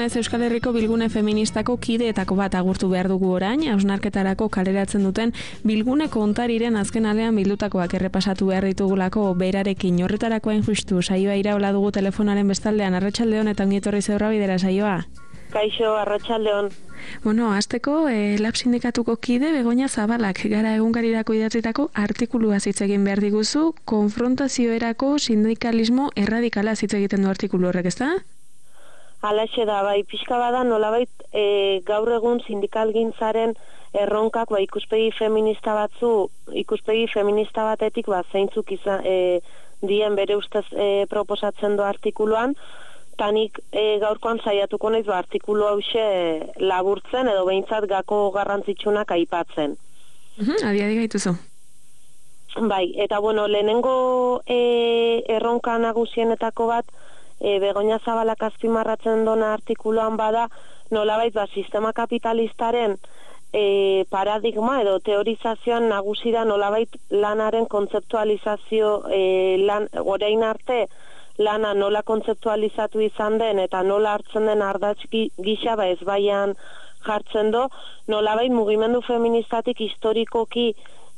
dugunez Euskal Herriko Bilgune Feministako kideetako bat agurtu behar dugu orain, hausnarketarako kaleratzen duten Bilgune kontariren azken alean bildutakoak errepasatu behar ditugulako berarekin. Horretarako hain justu, saioa iraola dugu telefonaren bestaldean. Arratsaldeon eta ongi etorri zeurra bidera saioa. Kaixo, arratsaldeon. Bueno, hasteko Lab sindikatuko kide Begoña Zabalak gara egunkarirako idatzitako artikulua hitz egin behar diguzu, konfrontazioerako sindikalismo erradikala hitz egiten du artikulu horrek, ezta? Halaxe da, bai, pixka bada nolabait gaur egun sindikalgintzaren erronkak ikuspegi feminista batetik zeintzuk izan dien bere ustez proposatzen du artikuluan. Tanik gaurkoan saiatuko naiz artikulu hauxe laburtzen edo behintzat gako garrantzitsunak aipatzen. Adi gaituzu. Bai, eta bueno, lehenengo erronka nagusienetako bat Begoña Zabalak azpimarratzen dona artikuluan bada nolabait sistema kapitalistaren paradigma edo teorizazioan nagusi da nolabait lanaren kontzeptualizazio orain arte lana nola kontzeptualizatu izan den eta nola hartzen den ardatz gisa ezbaian jartzen do, nolabait mugimendu feministatik historikoki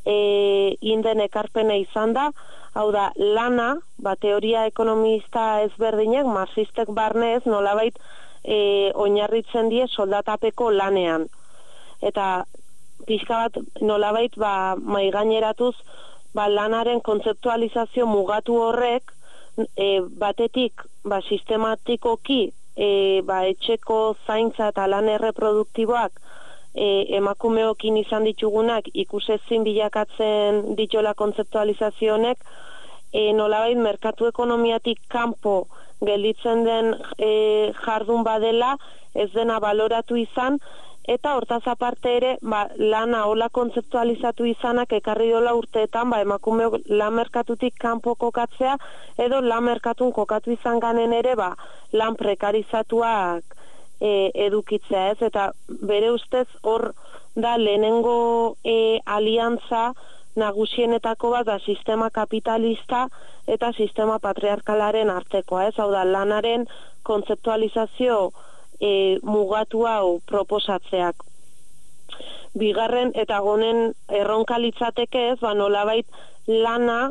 inden ekarpena izan da, hau da, lana, teoria ekonomista ezberdinek, marxistek barnez, nolabait oinarritzen die soldatapeko lanean. Eta pixka bat nolabait maigaineratuz lanaren kontzeptualizazio mugatu horrek batetik sistematikoki etxeko zaintza eta lan erreproduktiboak emakumeokin izan ditugunak ikusezin bilakatzen ditola kontzeptualizazio honek nolabait merkatu ekonomiatik kanpo gelditzen den jardun badela ez dena baloratu izan eta hortaz aparte ere lana hola kontzeptualizatu izanak ekarri dola urteetan emakumeok lan merkatutik kanpo kokatzea edo lan merkatun kokatu izan ganen ere lan prekarizatuak edukitzea ez, eta bere ustez hor da lehenengo aliantza nagusienetako bat sistema kapitalista eta sistema patriarkalaren artekoa ez, hau da lanaren kontzeptualizazio mugatu hau proposatzeak. Bigarren eta gonen erronka litzateke ez, nolabait lana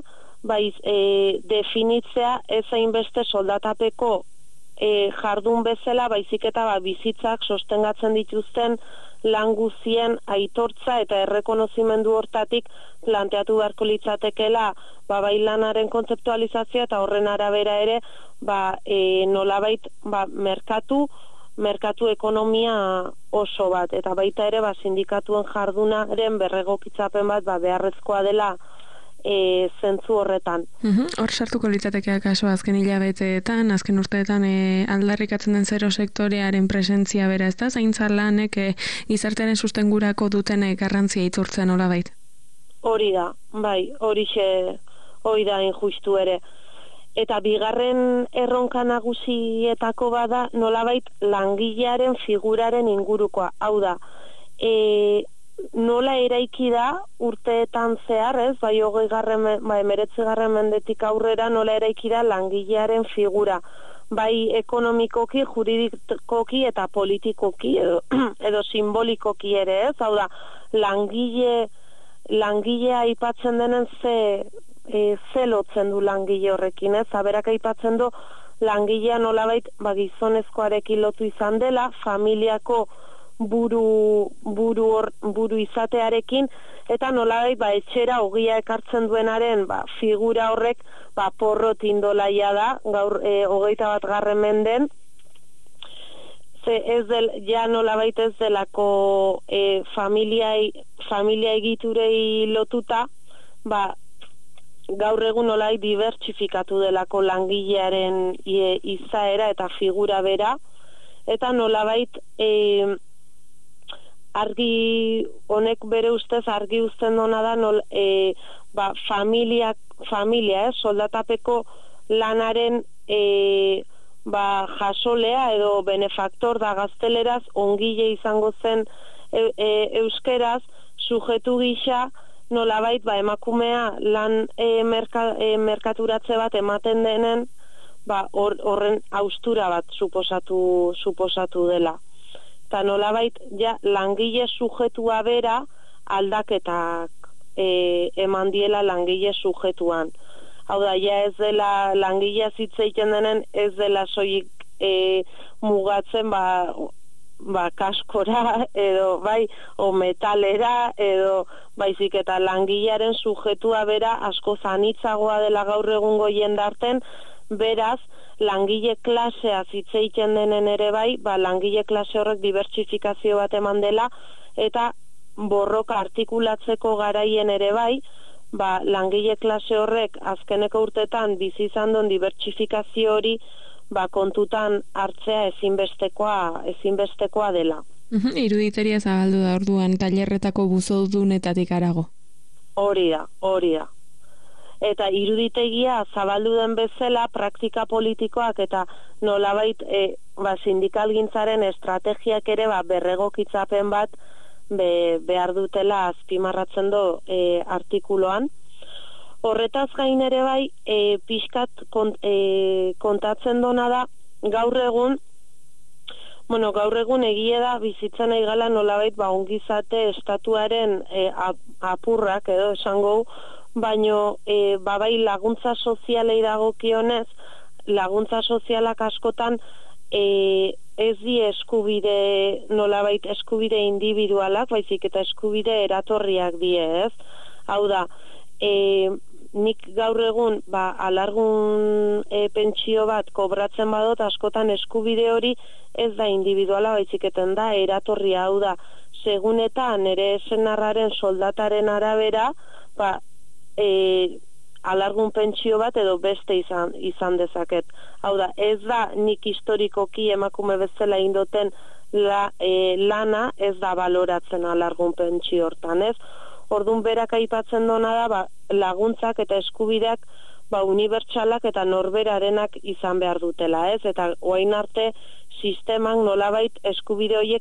definitzea ez hainbeste soldatapeko jardun bezala, baizik eta bizitzak sostengatzen dituzten lan guzien aitortza eta errekonozimendu hortatik planteatu beharko litzatekela bai lanaren kontzeptualizazioa eta horren arabera ere nolabait merkatu ekonomia oso bat, eta baita ere sindikatuen jardunaren berregokitzapen bat beharrezkoa dela zentzu horretan. Hor sartuko litzatekea kaso azken hilabeteetan, azken urteetan aldarrikatzen den zero sektorearen presentzia bera, ez da? Zaintza lanek gizartearen sustengurako duten garrantzia iturtzen nolabait? Hori da, bai, hori da injustu ere. Eta bigarren erronka nagusietako bada nolabait langilearen figuraren ingurukoa. Hau da, nola eraiki da urteetan zehar, ez? 19. mendetik aurrera nola eraiki da langilearen figura. Bai ekonomikoki, juridikoki eta politikoki edo simbolikoki ere, ez? Hau da, langilea aipatzen denen ze lotzen du langile horrekin, ez? Berak aipatzen du langilea nolabait gizonezkoarekin lotu izan dela, familiako buru izatearekin, eta nolabait etxera ogia ekartzen duenaren figura horrek porrot indolaia da, gaur 21. menden, ja nolabait ez delako familia egiturei lotuta, gaur egun nolai dibertsifikatu delako langilearen izaera eta figura bera, eta nolabait argi honek bere ustez argi uzten dona da familia, soldatapeko lanaren jasolea edo benefaktor da gazteleraz ongile izango zen euskeraz sujetu gisa nolabait emakumea lan merkaturatze bat ematen denen horren haustura bat suposatu dela. Eta nolabait, ja, langile sujetua bera aldaketak eman diela langile sujetuan. Hau da, ja ez dela langilea zitzeiten denen, ez dela soilik mugatzen kaskora edo o metalera edo baizik eta langilearen sujetua bera asko zanitzagoa dela gaur egungo jendarten, beraz langile klasea zitzeiten denen ere langile klase horrek dibertsifikazio bat eman dela eta borroka artikulatzeko garaien ere langile klase horrek azkeneko urtetan bizi izan duen dibertsifikazio hori kontutan hartzea ezinbestekoa dela. Iruditeria zabaldu da orduan tailerretako buzodunetatik harago. Hori da. Eta iruditegia zabaldu den bezala praktika politikoak eta nolabait sindikalgintzaren estrategiak ere berregokitzapen bat behar dutela azpimarratzen du artikuluan. Horretaz gain ere pixkat kontatzen dona da gaur egun egia da bizitzen nahi gala nolabait ongizate estatuaren apurrak edo esango, baino laguntza sozialei dagokionez, laguntza sozialak askotan ez di nolabait eskubide individualak, baizik eta eskubide eratorriak die, ez? Hau da, nik gaur egun alargun pentsio bat kobratzen badot, askotan eskubide hori ez da individuala, baizik eta da eratorria. Hau da, segun eta nire senarraren soldataren arabera alargun pentsio bat edo beste izan dezaket. Hau da, ez da nik historikoki emakume bezala indoten lana ez da baloratzen alargun pentsio hortan, ez? Orduan berak aipatzen dona da laguntzak eta eskubideak unibertsalak eta norberarenak izan behar dutela, ez? Eta orain arte sistemak nolabait eskubide horiek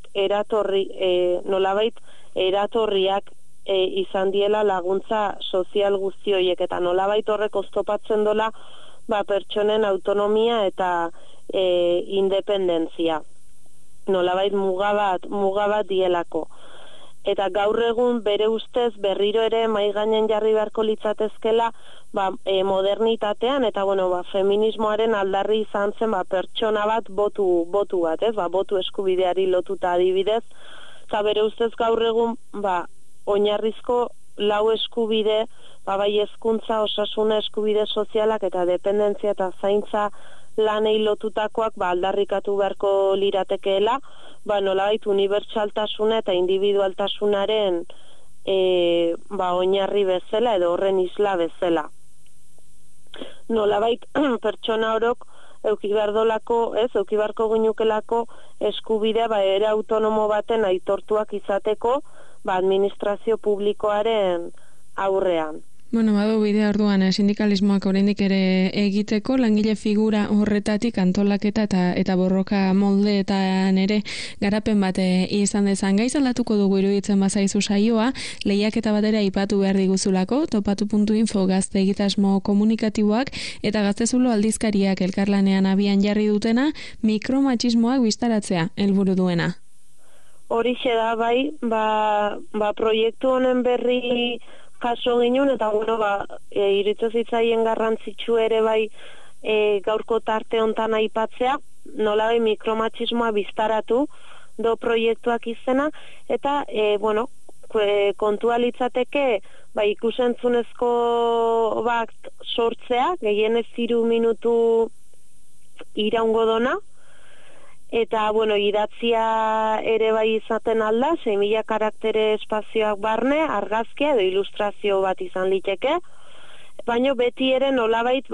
eratorriak izan diela laguntza sozial guzti horiek eta nolabait horrek oztopatzen dola pertsonen autonomia eta independentzia. Nolabait muga bat dielako. Eta gaur egun bere ustez berriro ere mahai gainen jarri beharko litzatezkela modernitatean eta feminismoaren aldarri izan zen pertsona bat botu bat, ez? Botu eskubideari lotuta adibidez. Eta bere ustez gaur egun oinarrizko lau eskubide, bai hezkuntza, osasuna, eskubide sozialak eta dependentzia eta zaintza lanei lotutakoak aldarrikatu beharko liratekeela, nolabait unibertsaltasuna eta individualtasunaren oinarri bezala edo horren isla bezala. Nolabait pertsona orok eduki beharko ginukelako eskubidea ere autonomo baten aitortuak izateko administrazio publikoaren aurrean. Badu bidea orduan sindikalismoak oraindik ere egiteko, langile figura horretatik antolaketa eta borroka moldeetan ere garapen bat izan dezan. Gaiz aldatuko dugu iruditzen bazaizu saioa, lehiaketa batera aipatu behar diguzulako, topatu.info gazte egitasmo komunikatiboak eta Gaztezulo aldizkariak elkarlanean abian jarri dutena, mikromatxismoak biztaratzea helburu duena. Horixe da proiektu honen berri kaso ginen, eta iritzo zitzaien garrantzitsu ere gaurko tarte hontan aipatzea, nolabait mikromatxismoa biztaratu do proiektuak izena, eta kontua litzateke ikusentzunezko bat sortzea, gehienez 3 minutu iraungo dona, eta, idatzia ere izaten alda, 6.000 karaktere espazioak barne, argazkia edo ilustrazio bat izan liteke, baina beti ere nolabait,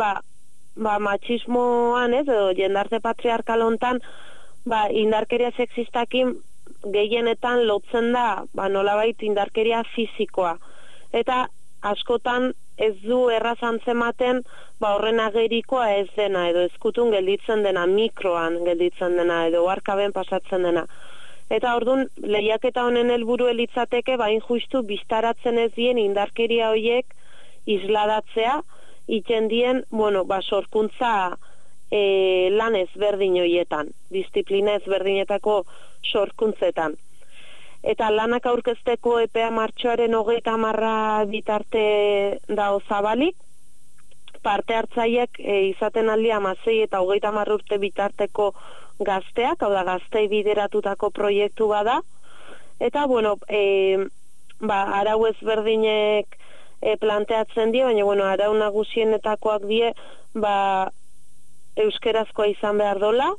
matxismoan ez, edo jendarte patriarkal hontan, indarkeria sexistakin gehienetan lotzen da, nolabait indarkeria fizikoa. Eta askotan ez du erraz antzematen horren agerikoa ez dena, edo ezkutun gelditzen dena, mikroan gelditzen dena, edo arkaben pasatzen dena. Eta orduan, lehiaketa honen helburu litzateke, justu biztaratzen ez dien indarkeria horiek isladatzea, iten dien, sorkuntza lan ezberdin hoietan, disiplina ezberdinetako sorkuntzetan. Eta lanak aurkezteko epea martxoaren 30 bitarte da zabalik, parte hartzaiek izaten aldia 16 eta 30 urte bitarteko gazteak, hau da gaztei bideratutako proiektu bada, eta bueno, arau ezberdinek planteatzen die, baina arau nagusienetakoak die, euskerazkoa izan behar dola,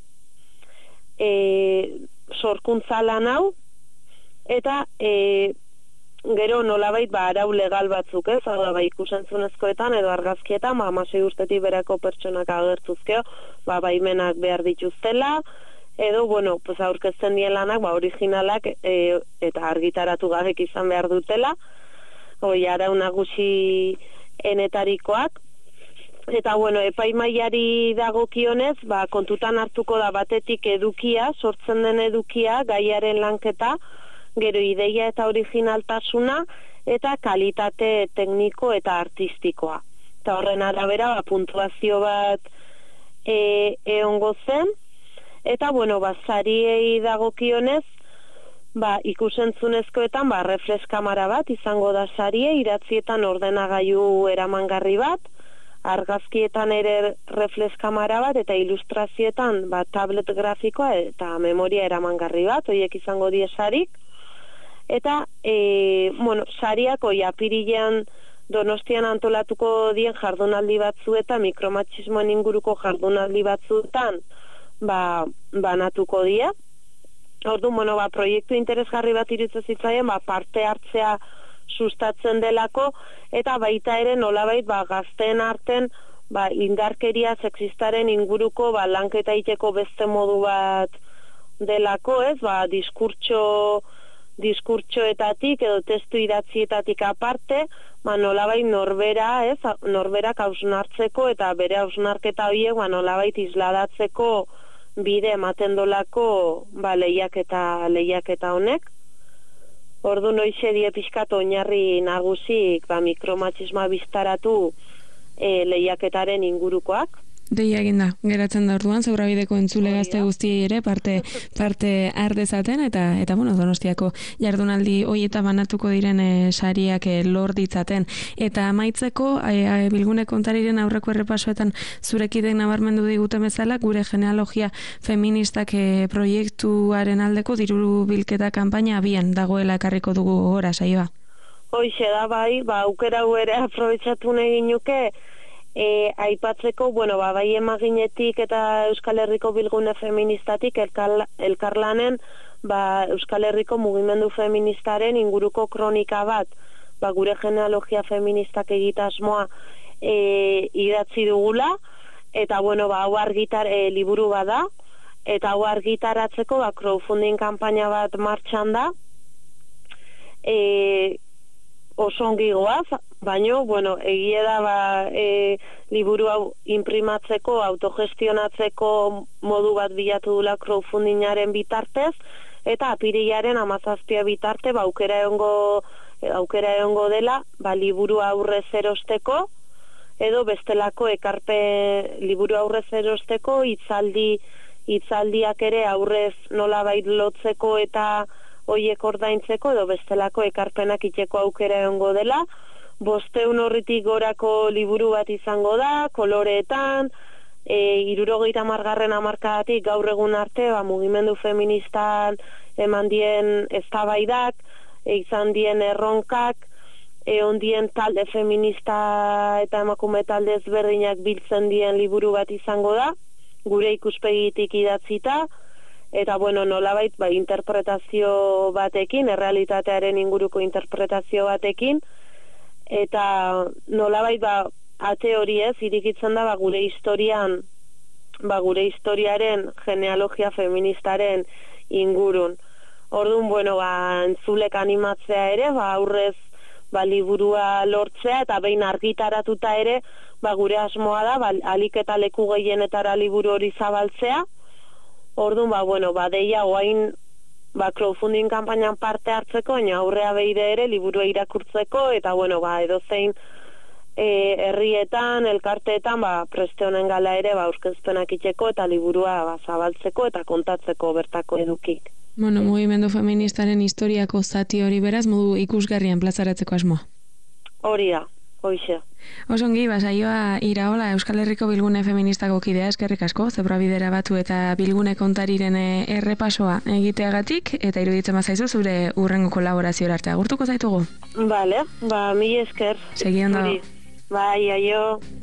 sorkuntza lan hau, eta gero nolabait arau legal batzuk, ez? Hau da, ikusentzunezkoetan edo argazkietan, 16 urtetik berako pertsonak agertuzkeo, baimenak behar dituztela, edo, aurkezten dien lanak, originalak eta argitaratu gabek izan behar dutela, arau nagusi enetarikoak, eta, epaimaiari dagokionez, kontutan hartuko da batetik edukia, sortzen den edukia, gaiaren lanketa, gero ideia eta originaltasuna, eta kalitate tekniko eta artistikoa. Eta horren arabera, puntuazio bat egongo zen, eta, sariei dagokionez, ikusentzunezkoetan, refreskamara bat izango da sarie, iratzietan ordenagailu eramangarri bat, argazkietan ere refreskamara bat, eta ilustrazietan tablet grafikoa eta memoria eramangarri bat, horiek izango die sarik. Eta, sariak apirilean Donostian antolatuko dien jardunaldi batzu eta mikromatxismoen inguruko jardunaldi batzuetan banatuko die. Orduan, proiektu interesgarri bat iruditzen zitzaien, parte hartzea sustatzen delako, eta baita ere nolabait gazteen arten indarkeria sexistaren inguruko lanketa egiteko beste modu bat delako, ez? Diskurtsoetatik edo testu idatzietatik aparte, nolabait norberak hausnartzeko eta bere hausnarketa horiek nolabait isladatzeko bide ematen dolako lehiaketa honek. Ordu noixe die pixkat oinarri nagusik mikromatxismoa biztaratu lehiaketaren ingurukoak. Deia eginda, geratzen da orduan, Zebrabideko entzule gazte guztiei ere parte har dezaten, eta Donostiako jardunaldi hoieta banatuko diren sariak lor ditzaten. Eta amaitzeko, Bilgune Kontariren aurreko errepasoetan zurekidek nabarmendu diguten bezala, gure genealogia feministak proiektuaren aldeko diru bilketa kanpaina abian dagoela ekarriko dugu gora, saioa. Hoixe da aukera ere aprobetxatu nahi ginuke, aipatzeko, bai emaginetik eta Euskal Herriko Bilgune Feministatik elkarlanen Euskal Herriko mugimendu feministaren inguruko kronika bat, gure genealogia feministak egitasmoa idatzi dugula, eta hau liburu bada, eta hau argitaratzeko crowdfunding kanpaina bat martxan da, oso ongi goaz, baina, egia da liburu hau imprimatzeko, autogestionatzeko modu bat bilatu dula crowdfundingaren bitartez, eta apirilaren 17 bitarte aukera egongo dela liburu aurrez erosteko, edo bestelako liburu aurrez erosteko hitzaldiak ere aurrez nolabait lotzeko eta hoiek ordaintzeko, edo bestelako ekarpenak iteko aukera egongo dela. 500 orritik gorako liburu bat izango da, koloreetan, 70. hamarkadatik gaur egun arte, mugimendu feministan eman dien eztabaidak, izan dien erronkak, ondien talde feminista eta emakume talde ezberdinak biltzen dien liburu bat izango da, gure ikuspegitik idatzita, eta nolabait interpretazio batekin, errealitatearen inguruko interpretazio batekin, eta nolabait ate hori ez, irikitzen da gure historiaren genealogia feministaren ingurun. Orduan, entzulek animatzea ere, aurrez liburua lortzea, eta behin argitaratuta ere, gure asmoa da, alik eta leku gehienetara liburu hori zabaltzea. Orduan, deia oain crowdfunding kanpainan parte hartzeko, baina aurrea behide ere liburua irakurtzeko, eta edozein herrietan, elkarteetan, preste honen gala ere, aurkezpenak itxeko eta liburua zabaltzeko eta kontatzeko bertako edukik. Bueno, mugimendu feministaren historiako zati hori beraz, modu ikusgarrian plazaratzeko asmoa. Hori da, hoxe. Osongi, saioa Iraola Euskal Herriko Bilgune Feministako kidea, eskerrik asko, zebrabidera batu eta Bilgune kontariren errepasoa egiteagatik, eta iruditzen bazaizu zure urrengo kolaborazioa arte agurtuko zaitugu. Bale, mila esker. Segi ondo. Bai, aio.